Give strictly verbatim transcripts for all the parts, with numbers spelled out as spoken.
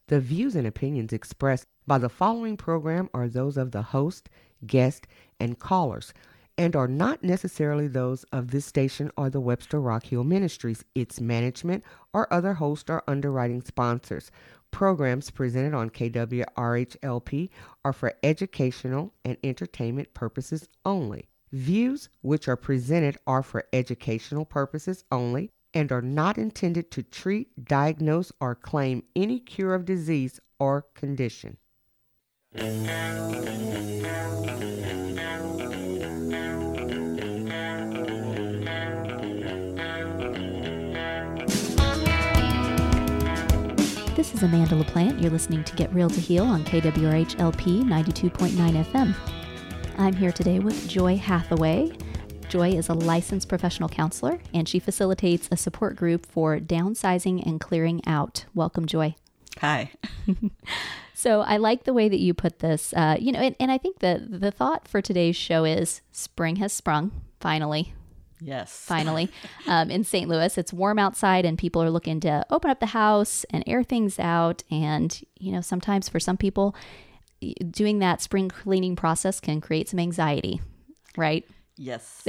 The views and opinions expressed by the following program are those of the host, guest, and callers, and are not necessarily those of this station or the Webster Rock Hill Ministries, its management, or other host or underwriting sponsors. Programs presented on K W R H L P are for educational and entertainment purposes only. Views which are presented are for educational purposes only and are not intended to treat, diagnose, or claim any cure of disease or condition. This is Amanda LaPlante. You're listening to Get Real to Heal on K W R H L P ninety-two point nine F M. I'm here today with Joy Hathaway. Joy is a licensed professional counselor, and she facilitates a support group for downsizing and clearing out. Welcome, Joy. Hi. So I like the way that you put this. Uh, you know, and, and I think the the thought for today's show is spring has sprung, finally. Yes. Finally. Um, in Saint Louis, it's warm outside and people are looking to open up the house and air things out. And, you know, sometimes for some people, doing that spring cleaning process can create some anxiety, right? Yes.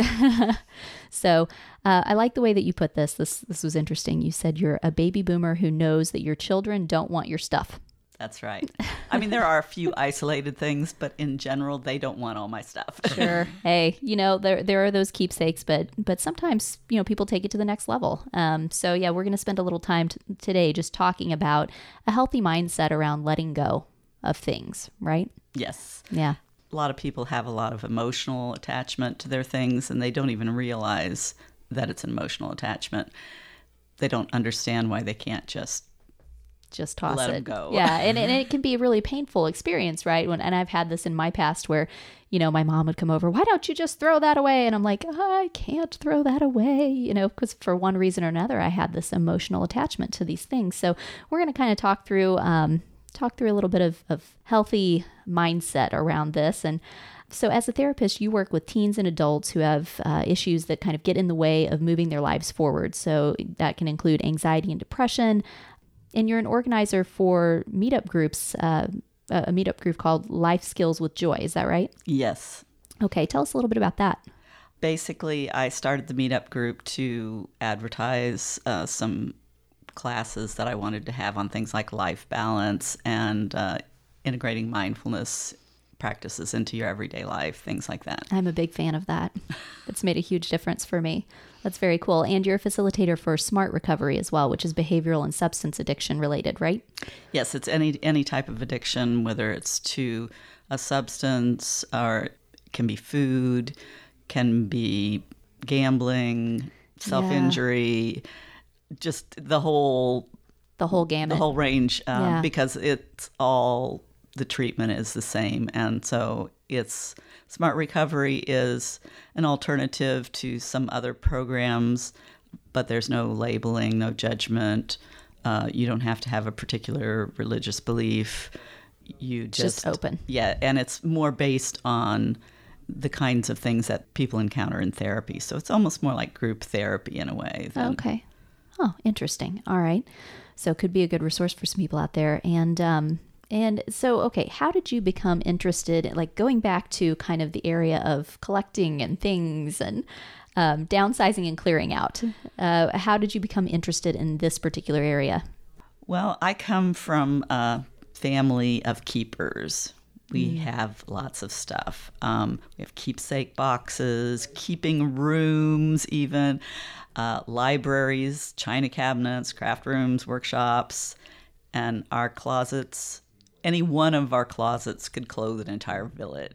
So uh, I like the way that you put this. This this was interesting. You said you're a baby boomer who knows that your children don't want your stuff. That's right. I mean, there are a few isolated things, but in general, they don't want all my stuff. Sure. Hey, you know, there there are those keepsakes, but but sometimes, you know, people take it to the next level. Um, so yeah, we're going to spend a little time t- today just talking about a healthy mindset around letting go of things, right? Yes. Yeah. A lot of people have a lot of emotional attachment to their things, and they don't even realize that it's an emotional attachment. They don't understand why they can't just just toss let it. them go. Yeah. And, and it can be a really painful experience, right? When, and I've had this in my past where, you know, my mom would come over, why don't you just throw that away? And I'm like, oh, I can't throw that away, you know, because for one reason or another, I had this emotional attachment to these things. So we're going to kind of talk through, um, talk through a little bit of, of healthy mindset around this. And so as a therapist, you work with teens and adults who have uh, issues that kind of get in the way of moving their lives forward. So that can include anxiety and depression. And you're an organizer for meetup groups, uh, a meetup group called Life Skills with Joy. Is that right? Yes. Okay. Tell us a little bit about that. Basically, I started the meetup group to advertise uh, some classes that I wanted to have on things like life balance and uh, integrating mindfulness practices into your everyday life, things like that. I'm a big fan of that. It's made a huge difference for me. That's very cool. And you're a facilitator for Smart Recovery as well, which is behavioral and substance addiction related, right? Yes, it's any any type of addiction, whether it's to a substance or can be food, can be gambling, self-injury, yeah. just the whole the whole gamut, the whole range, um, yeah. because it's all the treatment is the same, and so it's Smart Recovery is an alternative to some other programs, but there's no labeling, no judgment. Uh, you don't have to have a particular religious belief. You just, just open. Yeah, and it's more based on the kinds of things that people encounter in therapy. So it's almost more like group therapy in a way. Than... Okay. Oh, interesting. All right. So it could be a good resource for some people out there. And um, and so, okay, how did you become interested, like going back to kind of the area of collecting and things and um, downsizing and clearing out? Uh, how did you become interested in this particular area? Well, I come from a family of keepers. We mm. have lots of stuff. Um, we have keepsake boxes, keeping rooms even, uh, libraries, china cabinets, craft rooms, workshops, and our closets. Any one of our closets could clothe an entire village.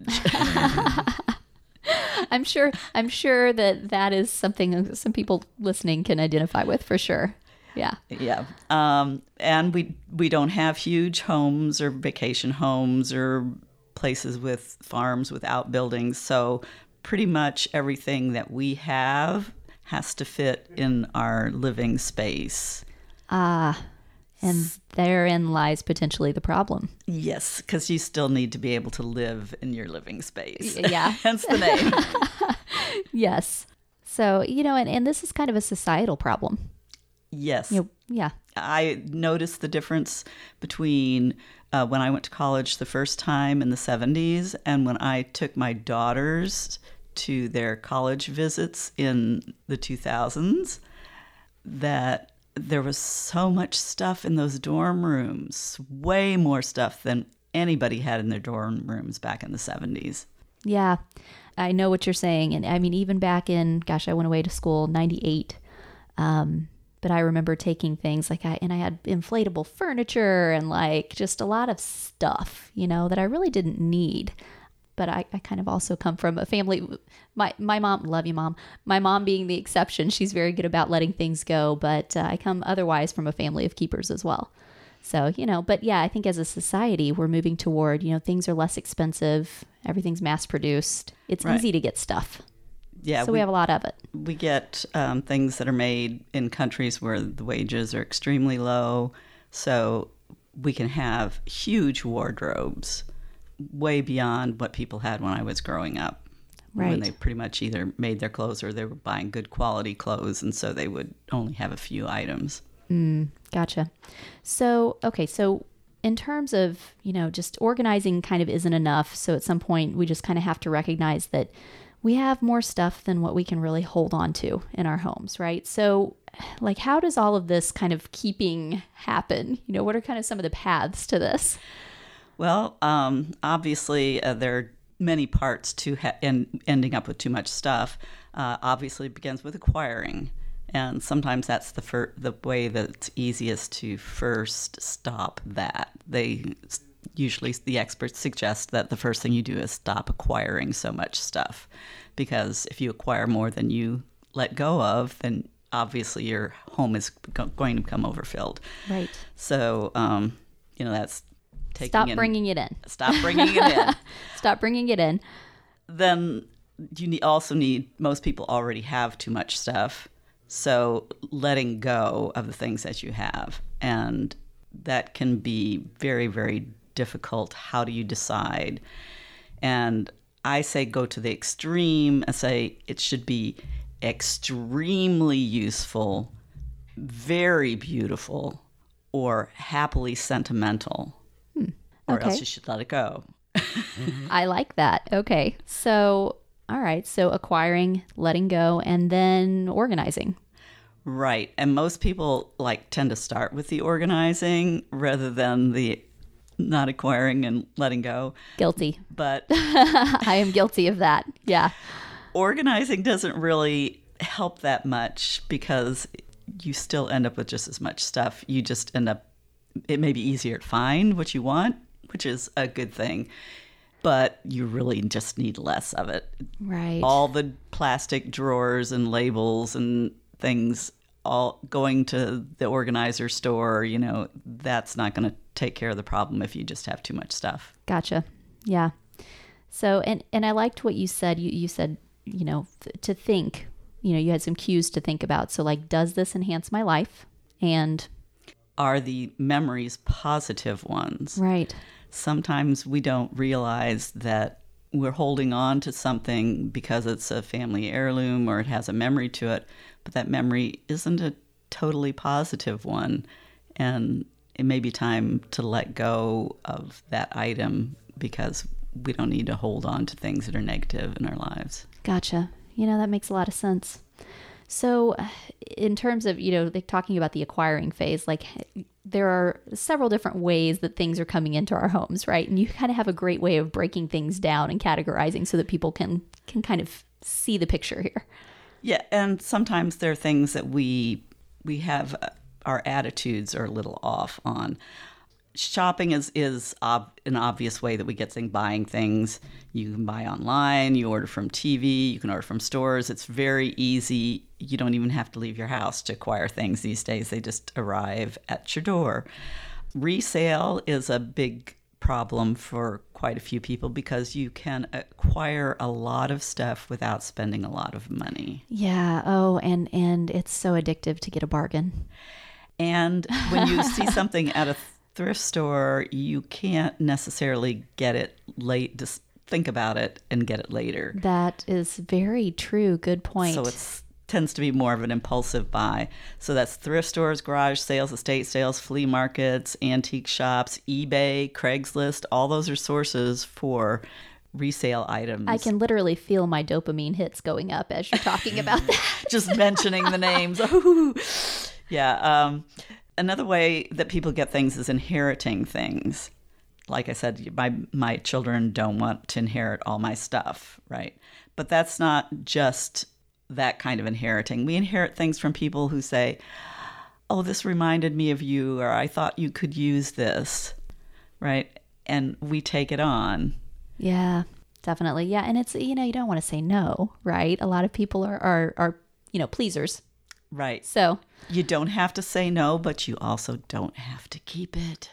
I'm sure I'm sure that that is something some people listening can identify with for sure. Yeah. Yeah. Um, and we we don't have huge homes or vacation homes or places with farms with outbuildings. So pretty much everything that we have has to fit in our living space. Ah, and therein lies potentially the problem. Yes, because you still need to be able to live in your living space. Yeah. Hence the name. Yes. So, you know, and, and this is kind of a societal problem. Yes. You know, yeah. I noticed the difference between uh, when I went to college the first time in the seventies and when I took my daughters to their college visits in the two thousands, that there was so much stuff in those dorm rooms, way more stuff than anybody had in their dorm rooms back in the seventies. Yeah, I know what you're saying. And I mean, even back in, gosh, I went away to school ninety-eight. Um, but I remember taking things like I, and I had inflatable furniture and like just a lot of stuff, you know, that I really didn't need. But I, I kind of also come from a family, my, my mom, love you, Mom. My mom being the exception, she's very good about letting things go. But uh, I come otherwise from a family of keepers as well. So, you know, but yeah, I think as a society, we're moving toward, you know, things are less expensive. Everything's mass produced. It's Right. easy to get stuff. Yeah, So we, we have a lot of it. We get um, things that are made in countries where the wages are extremely low. So we can have huge wardrobes way beyond what people had when I was growing up. Right. When they pretty much either made their clothes or they were buying good quality clothes. And so they would only have a few items. Mm, gotcha. So, okay. So in terms of, you know, just organizing kind of isn't enough. So at some point we just kind of have to recognize that we have more stuff than what we can really hold on to in our homes, right? So like, how does all of this kind of keeping happen? You know, what are kind of some of the paths to this? Well, um, obviously uh, there are many parts to ha- en- ending up with too much stuff. Uh, obviously it begins with acquiring. And sometimes that's the fir- the way that's easiest to first stop that. They usually, the experts suggest that the first thing you do is stop acquiring so much stuff. Because if you acquire more than you let go of, then obviously your home is go- going to become overfilled. Right. So, um, you know, that's taking Stop in, bringing it in. Stop bringing it in. Stop bringing it in. Then you need, also need, most people already have too much stuff. So letting go of the things that you have. And that can be very, very difficult. How do you decide? And I say go to the extreme and say it should be extremely useful, very beautiful, or happily sentimental. Hmm. Or Okay. else you should let it go. I like that. Okay. So, all right. So acquiring, letting go, and then organizing. Right. And most people like tend to start with the organizing rather than the not acquiring and letting go. Guilty. But I am guilty of that. Yeah. organizing doesn't really help that much because you still end up with just as much stuff. You just end up, it may be easier to find what you want, which is a good thing. But you really just need less of it. Right. All the plastic drawers and labels and things, all going to the organizer store, you know, that's not going to take care of the problem if you just have too much stuff. Gotcha. Yeah. So, and, and I liked what you said. You, you said, you know, th- to think, you know, you had some cues to think about. So like, does this enhance my life? And are the memories positive ones? Right. Sometimes we don't realize that we're holding on to something because it's a family heirloom or it has a memory to it, but that memory isn't a totally positive one. And it may be time to let go of that item because we don't need to hold on to things that are negative in our lives. Gotcha. You know, that makes a lot of sense. So in terms of, you know, like talking about the acquiring phase, like there are several different ways that things are coming into our homes, right? And you kind of have a great way of breaking things down and categorizing so that people can can kind of see the picture here. Yeah, and sometimes there are things that we we have uh, our attitudes are a little off on. Shopping is is ob- an obvious way that we get things, buying things. You can buy online, you order from T V, you can order from stores. It's very easy. You don't even have to leave your house to acquire things these days. They just arrive at your door. Resale is a big problem for quite a few people because you can acquire a lot of stuff without spending a lot of money. Yeah. Oh, and and it's so addictive to get a bargain. And when you see something at a thrift store, you can't necessarily get it late. Just think about it and get it later. That is very true. Good point. So it's tends to be more of an impulsive buy. So that's thrift stores, garage sales, estate sales, flea markets, antique shops, eBay, Craigslist. All those are sources for resale items. I can literally feel my dopamine hits going up as you're talking about that. Just mentioning the names. Ooh. Yeah. Um, another way that people get things is inheriting things. Like I said, my my children don't want to inherit all my stuff, right? But that's not just that kind of inheriting. We inherit things from people who say, oh, this reminded me of you, or I thought you could use this, right? And we take it on. Yeah, definitely. Yeah, and it's, you know, you don't want to say no, right? A lot of people are, are, are you know, pleasers. Right. So you don't have to say no, but you also don't have to keep it.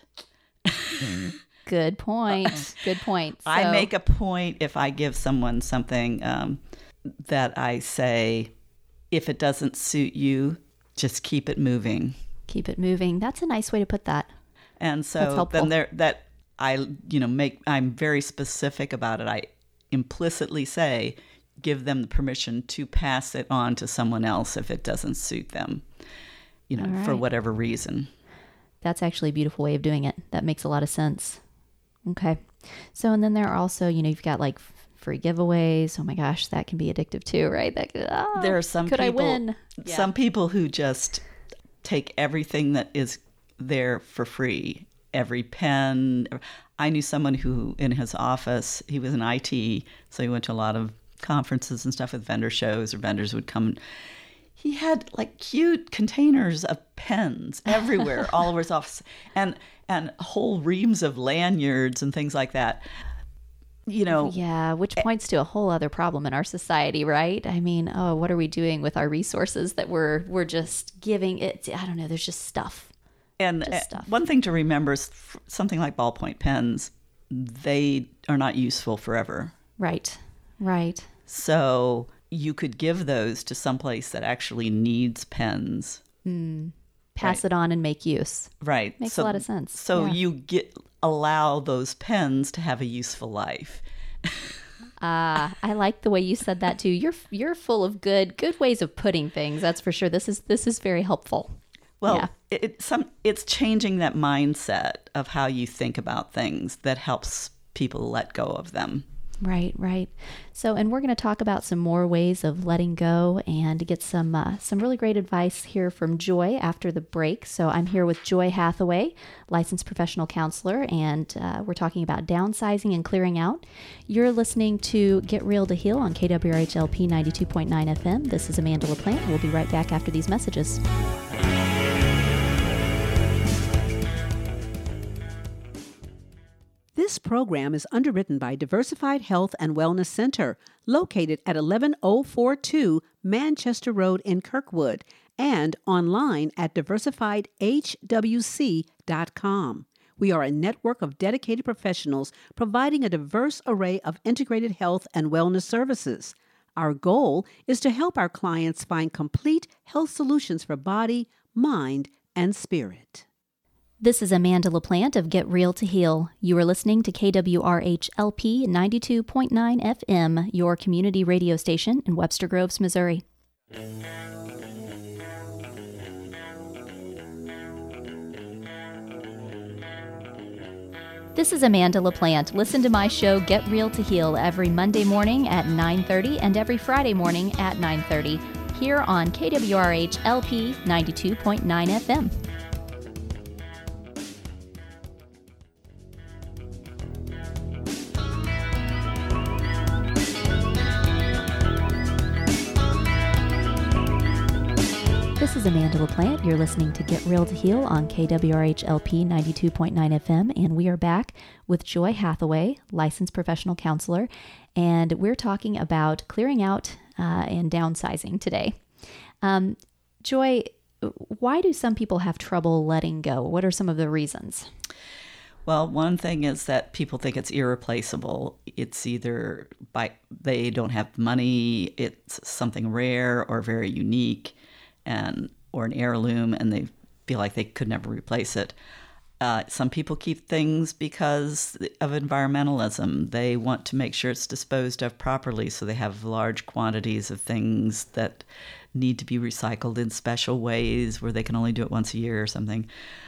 Good point. Good point. So, I make a point if I give someone something um, that I say, if it doesn't suit you, just keep it moving. Keep it moving. That's a nice way to put that. And so then there, that I, you know, make, I'm very specific about it. I implicitly say, give them the permission to pass it on to someone else if it doesn't suit them, you know, right. for whatever reason. That's actually a beautiful way of doing it. That makes a lot of sense. Okay. So, and then there are also, you know, you've got like free giveaways. Oh my gosh, that can be addictive too, right? That oh, there are some could people, I win? Yeah. Some people who just take everything that is there for free. Every pen. I knew someone who, in his office, he was in I T, so he went to a lot of conferences and stuff with vendor shows, or vendors would come. He had like cute containers of pens everywhere, all over his office, and and whole reams of lanyards and things like that. You know, yeah, which points to a whole other problem in our society, right? I mean, oh, what are we doing with our resources that we're we're just giving it? I don't know. There's just stuff. And just stuff. One thing to remember is something like ballpoint pens, they are not useful forever. Right. Right. So you could give those to someplace that actually needs pens. Mm. Pass right. it on and make use. Right. Makes so, a lot of sense. So yeah. you get allow those pens to have a useful life. Ah, uh, I like the way you said that too. You're you're full of good good ways of putting things. That's for sure. This is this is very helpful. Well, yeah. it, it, some it's changing that mindset of how you think about things that helps people let go of them. Right, right. So, and we're going to talk about some more ways of letting go and get some uh, some really great advice here from Joy after the break. So I'm here with Joy Hathaway, licensed professional counselor, and uh, we're talking about downsizing and clearing out. You're listening to Get Real to Heal on K W R H L P ninety-two point nine F M. This is Amanda LaPlante. We'll be right back after these messages. This program is underwritten by Diversified Health and Wellness Center, located at eleven oh forty-two Manchester Road in Kirkwood, and online at diversified h w c dot com. We are a network of dedicated professionals providing a diverse array of integrated health and wellness services. Our goal is to help our clients find complete health solutions for body, mind, and spirit. This is Amanda LaPlante of Get Real to Heal. You are listening to K W R H L P ninety-two point nine F M, your community radio station in Webster Groves, Missouri. This is Amanda LaPlante. Listen to my show Get Real to Heal every Monday morning at nine thirty and every Friday morning at nine thirty here on K W R H L P ninety-two point nine F M. This is Amanda LaPlante. You're listening to Get Real to Heal on K W R H L P ninety-two point nine F M, and we are back with Joy Hathaway, licensed professional counselor, and we're talking about clearing out uh, and downsizing today. Um, Joy, why do some people have trouble letting go? What are some of the reasons? Well, one thing is that people think it's irreplaceable. It's either by they don't have money, it's something rare or very unique, and or an heirloom, and they feel like they could never replace it. Uh, some people keep things because of environmentalism. They want to make sure it's disposed of properly, so they have large quantities of things that need to be recycled in special ways where they can only do it once a year or something.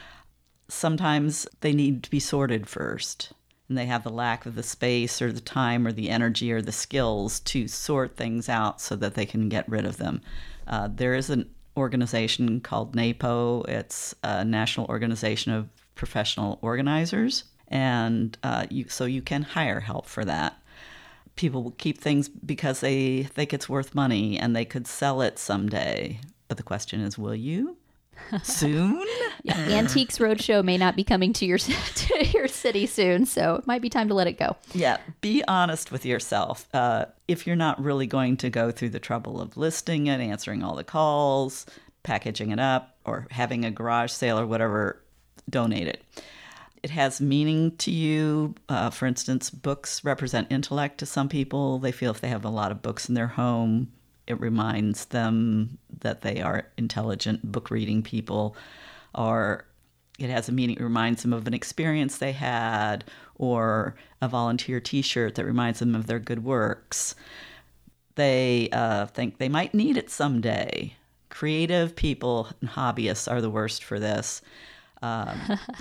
Sometimes they need to be sorted first, and they have the lack of the space or the time or the energy or the skills to sort things out so that they can get rid of them. Uh, there is an organization called NAPO. It's a National Organization of Professional Organizers, and uh, you, so you can hire help for that. People will keep things because they think it's worth money and they could sell it someday. But the question is, will you? Soon? Yeah, Antiques Roadshow may not be coming to your to your city soon, so it might be time to let it go. Yeah, be honest with yourself. Uh, if you're not really going to go through the trouble of listing it, answering all the calls, packaging it up, or having a garage sale or whatever, donate it. It has meaning to you. Uh, for instance, books represent intellect to some people. They feel if they have a lot of books in their home, it reminds them that they are intelligent book-reading people. Or it has a meaning, it reminds them of an experience they had, or a volunteer t-shirt that reminds them of their good works. They uh, think they might need it someday. Creative people and hobbyists are the worst for this. Um,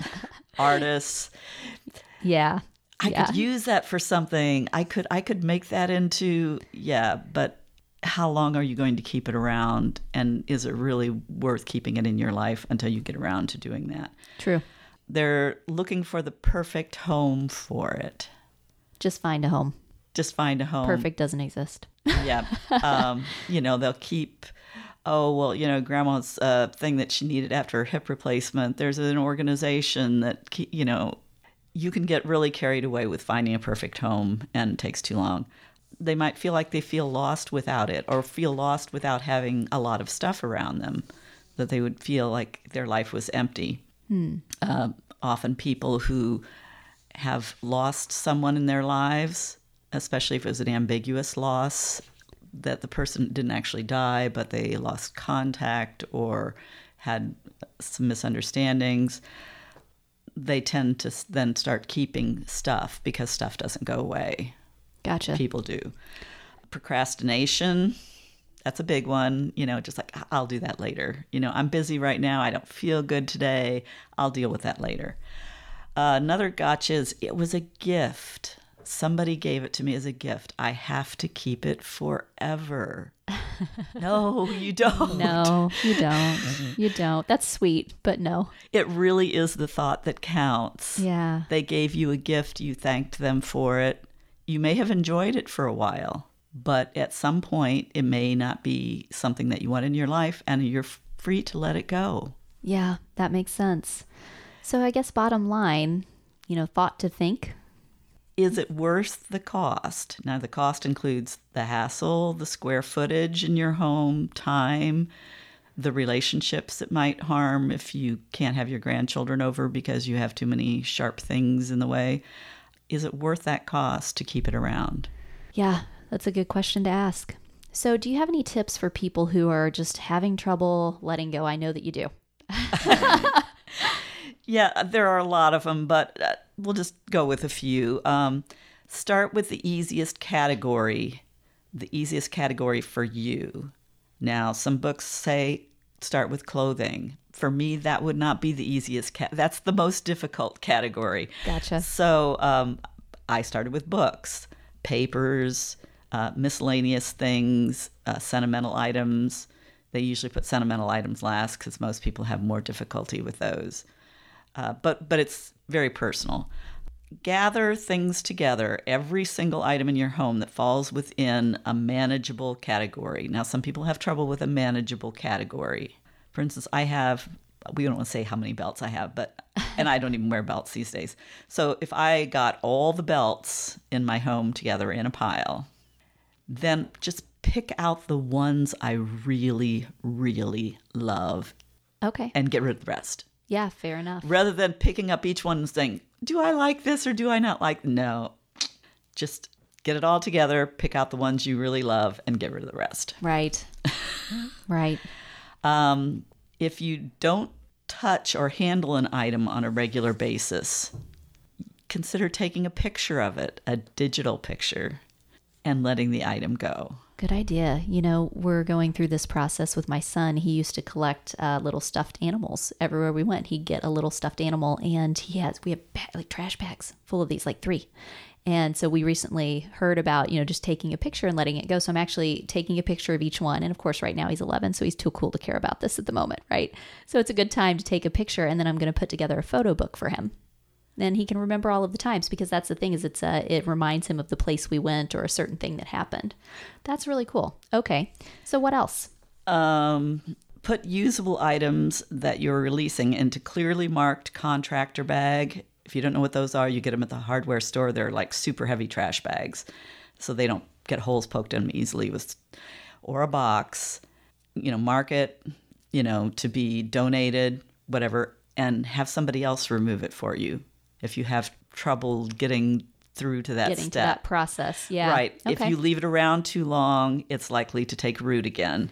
artists. Yeah. I yeah. could use that for something. I could I could make that into, yeah, but how long are you going to keep it around? And is it really worth keeping it in your life until you get around to doing that? True. They're looking for the perfect home for it. Just find a home. Just find a home. Perfect doesn't exist. Yeah. Um, you know, they'll keep, oh, well, you know, grandma's uh, thing that she needed after her hip replacement. There's an organization that, you know, you can get really carried away with finding a perfect home, and it takes too long. They might feel like they feel lost without it, or feel lost without having a lot of stuff around them, that they would feel like their life was empty. Hmm. Uh, often people who have lost someone in their lives, especially if it was an ambiguous loss, that the person didn't actually die, but they lost contact or had some misunderstandings, they tend to then start keeping stuff because stuff doesn't go away. Gotcha. People do. Procrastination, that's a big one. You know, just like, I'll do that later. You know, I'm busy right now. I don't feel good today. I'll deal with that later. Uh, another gotcha is, it was a gift. Somebody gave it to me as a gift. I have to keep it forever. No, you don't. No, you don't. You don't. That's sweet, but no. It really is the thought that counts. Yeah. They gave you a gift. You thanked them for it. You may have enjoyed it for a while, but at some point it may not be something that you want in your life, and you're free to let it go. Yeah, that makes sense. So I guess bottom line, you know, thought to think. Is it worth the cost? Now, the cost includes the hassle, the square footage in your home, time, the relationships it might harm if you can't have your grandchildren over because you have too many sharp things in the way. Is it worth that cost to keep it around? Yeah, that's a good question to ask. So do you have any tips for people who are just having trouble letting go? I know that you do. Yeah, there are a lot of them, but uh, we'll just go with a few. Um, start with the easiest category, the easiest category for you. Now, some books say start with clothing. For me, that would not be the easiest. Ca- that's the most difficult category. Gotcha. So um, I started with books, papers, uh, miscellaneous things, uh, sentimental items. They usually put sentimental items last because most people have more difficulty with those. Uh, but but it's very personal. Gather things together, every single item in your home that falls within a manageable category. Now, some people have trouble with a manageable category. For instance, I have, we don't want to say how many belts I have, but, and I don't even wear belts these days. So if I got all the belts in my home together in a pile, then just pick out the ones I really, really love. Okay. And get rid of the rest. Yeah, fair enough. Rather than picking up each one and saying, do I like this or do I not like? No, just get it all together, pick out the ones you really love, and get rid of the rest. Right. Right. Um, if you don't touch or handle an item on a regular basis, consider taking a picture of it, a digital picture, and letting the item go. Good idea. You know, we're going through this process with my son. He used to collect uh, little stuffed animals everywhere we went. He'd get a little stuffed animal, and he has, we have ba- like trash bags full of these, like three. And so we recently heard about, you know, just taking a picture and letting it go. So I'm actually taking a picture of each one. And of course, right now he's eleven, so he's too cool to care about this at the moment, right? So it's a good time to take a picture, and then I'm going to put together a photo book for him. Then he can remember all of the times, because that's the thing, is it's uh, it reminds him of the place we went or a certain thing that happened. That's really cool. Okay. So what else? Um, put usable items that you're releasing into clearly marked contractor bag. If you don't know what those are, you get them at the hardware store. They're like super heavy trash bags, so they don't get holes poked in them easily. With, or a box, you know, mark it, you know, to be donated, whatever, and have somebody else remove it for you if you have trouble getting through to that Getting step. to that process, yeah. Right. Okay. If you leave it around too long, it's likely to take root again.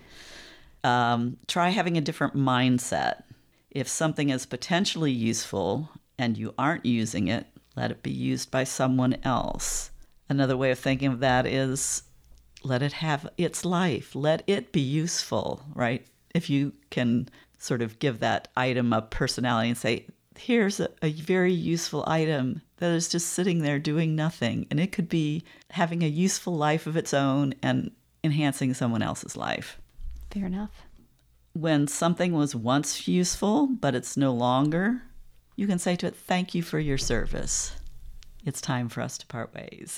Um, try having a different mindset. If something is potentially useful and you aren't using it, let it be used by someone else. Another way of thinking of that is let it have its life. Let it be useful, right? If you can sort of give that item a personality and say, here's a, a very useful item that is just sitting there doing nothing. And it could be having a useful life of its own and enhancing someone else's life. Fair enough. When something was once useful, but it's no longer, you can say to it, thank you for your service. It's time for us to part ways.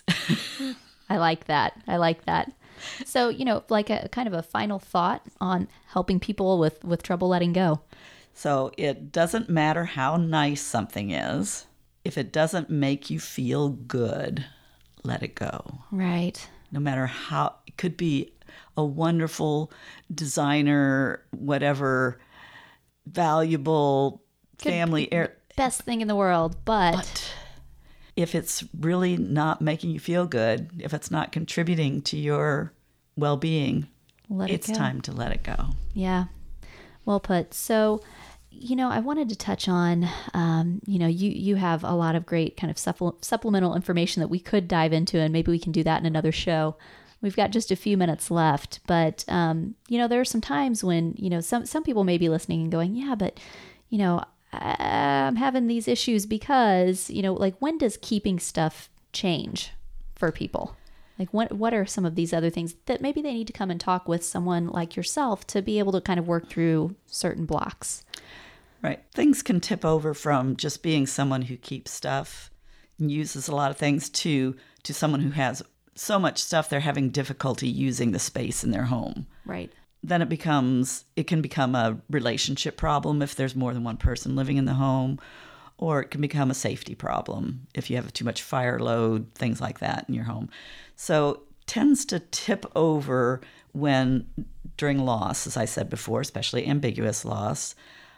I like that. I like that. So, you know, like a kind of a final thought on helping people with, with trouble letting go. So it doesn't matter how nice something is. If it doesn't make you feel good, let it go. Right. No matter how, it could be a wonderful designer, whatever, valuable Could family be air. Best thing in the world, but, But if it's really not making you feel good, if it's not contributing to your well-being, let it it's go. time to let it go. Yeah. Well put. So, you know, I wanted to touch on, um, you know, you, you have a lot of great kind of supple- supplemental information that we could dive into, and maybe we can do that in another show. We've got just a few minutes left, but, um, you know, there are some times when, you know, some, some people may be listening and going, yeah, but, you know, I'm having these issues because, you know, like, when does keeping stuff change for people? Like, what what are some of these other things that maybe they need to come and talk with someone like yourself to be able to kind of work through certain blocks? Right. Things can tip over from just being someone who keeps stuff and uses a lot of things to to someone who has so much stuff they're having difficulty using the space in their home. Right. Then it becomes, it can become a relationship problem if there's more than one person living in the home, or it can become a safety problem if you have too much fire load, things like that in your home. So it tends to tip over when, during loss, as I said before, especially ambiguous loss.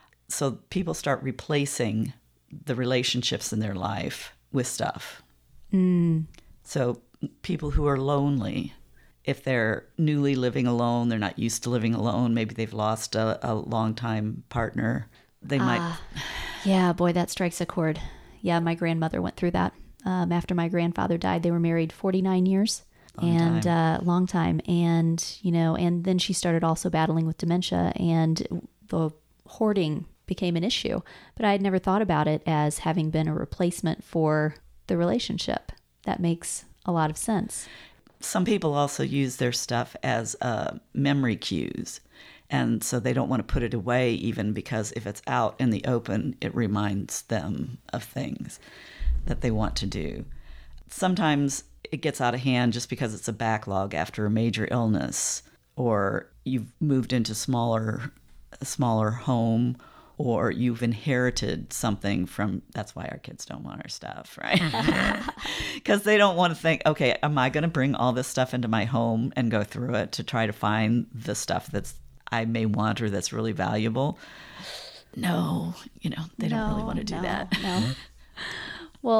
So people start replacing the relationships in their life with stuff. Mm. So people who are lonely, if they're newly living alone, they're not used to living alone, maybe they've lost a, a long-time partner, they might... Uh, yeah, boy, that strikes a chord. Yeah, my grandmother went through that. Um, after my grandfather died, they were married forty-nine years. Long and time. Uh, long time. And, you know, and then she started also battling with dementia, and the hoarding became an issue. But I had never thought about it as having been a replacement for the relationship. That makes a lot of sense. Some people also use their stuff as uh, memory cues. And so they don't want to put it away, even because if it's out in the open, it reminds them of things that they want to do. Sometimes it gets out of hand just because it's a backlog after a major illness, or you've moved into smaller, a smaller home, or you've inherited something from, that's why our kids don't want our stuff, right? Because they don't want to think, okay, am I going to bring all this stuff into my home and go through it to try to find the stuff that's I may want or that's really valuable? No, you know, they no, don't really want to do no, that. No. Well,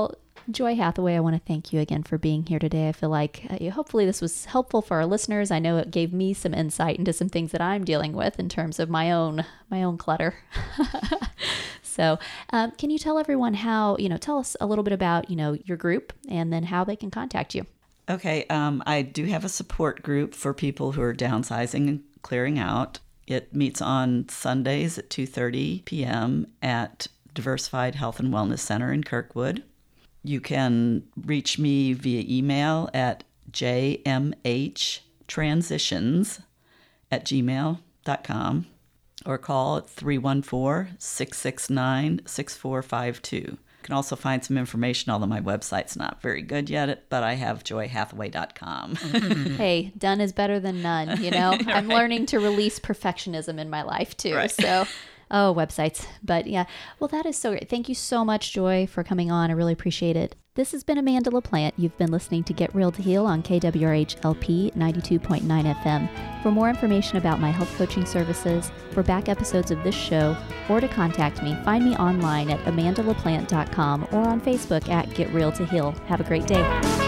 Joy Hathaway, I want to thank you again for being here today. I feel like uh, hopefully this was helpful for our listeners. I know it gave me some insight into some things that I'm dealing with in terms of my own my own clutter. So um, can you tell everyone how, you know, tell us a little bit about, you know, your group and then how they can contact you? Okay, um, I do have a support group for people who are downsizing and clearing out. It meets on Sundays at two thirty p.m. at Diversified Health and Wellness Center in Kirkwood. You can reach me via email at j m h transitions at gmail dot com or call at three one four, six six nine, six four five two. You can also find some information, although my website's not very good yet, but I have joy hathaway dot com. Hey, done is better than none, you know? Right. I'm learning to release perfectionism in my life too. Right. So, oh, websites. But yeah, well, that is so great. Thank you so much, Joy, for coming on. I really appreciate it. This has been Amanda LaPlante. You've been listening to Get Real to Heal on K W R H L P ninety-two point nine F M. For more information about my health coaching services, for back episodes of this show, or to contact me, find me online at amanda laplante dot com or on Facebook at Get Real to Heal. Have a great day.